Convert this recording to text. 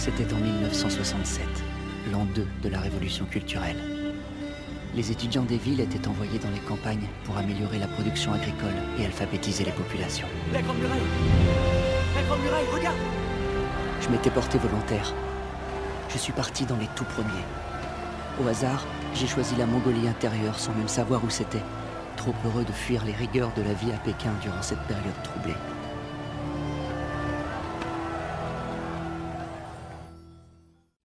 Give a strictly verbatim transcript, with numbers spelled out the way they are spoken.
C'était en mille neuf cent soixante-sept, l'an deux de la révolution culturelle. Les étudiants des villes étaient envoyés dans les campagnes pour améliorer la production agricole et alphabétiser les populations. La Grande Muraille! La Grande Muraille, regarde! Je m'étais porté volontaire. Je suis parti dans les tout premiers. Au hasard, j'ai choisi la Mongolie intérieure sans même savoir où c'était. Trop heureux de fuir les rigueurs de la vie à Pékin durant cette période troublée.